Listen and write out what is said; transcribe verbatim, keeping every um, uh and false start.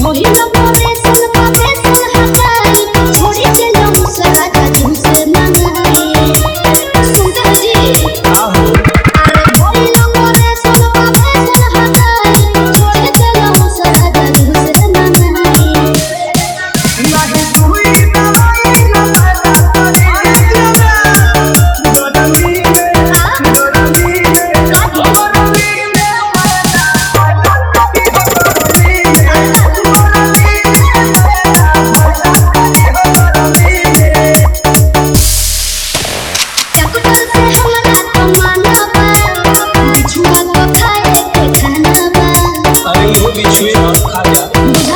महिला मोरे सन पावे सन हटाई छोड़ी के लोग सरा जाजू से मंगाई सुंदर जी आहो अरे महिला मोरे सन पावे सन हटाई छोड़ी के लोग सरा जाजू से मंगाई नहीं कोई दवाई न पता करे गोदमी में गोदमी में गोदमी में चकुटल से हमरा कमाना बा बिछुआ को खाए के खाना बा अरे वो बिछुए और खा गया।